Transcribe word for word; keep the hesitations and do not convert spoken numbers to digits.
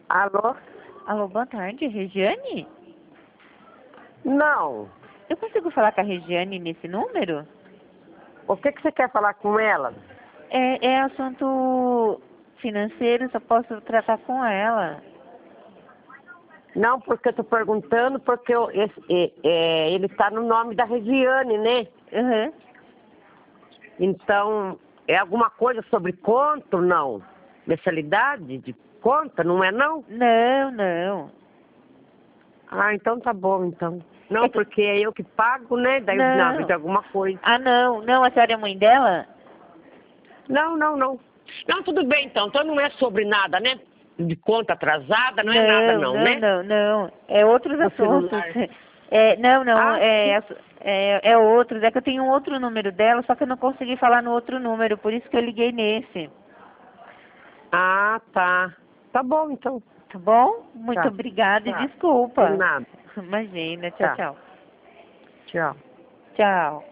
Alô? Alô, boa tarde, Regiane? Não. Eu consigo falar com a Regiane nesse número? O que, que você quer falar com ela? É, é assunto financeiro, só posso tratar com ela. Não, porque eu tô perguntando, porque eu, esse, é, é, ele tá no nome da Regiane, né? Uhum. Então, é alguma coisa sobre conta ou não? Mensalidade de conta, não é não? Não, não. Ah, então tá bom, então. Não, É que- porque é eu que pago, né? Daí eu na Não. de alguma coisa. Ah, não. Não, a senhora é mãe dela? Não, não, não. Não, tudo bem então. Então não é sobre nada, né? De conta atrasada, não é nada Não, não, não, né? não, não. É outros Do assuntos. celular. É, não, não, Ah, é, sim. ass- é, é outros. É que eu tenho um outro número dela, só que eu não consegui falar no outro número, por isso que eu liguei nesse. Ah, tá. Tá bom, então. Tá bom? Muito Tá. obrigada e Tá. De desculpa. nada. Imagina. Tchau, Tá. tchau. Tchau. Tchau.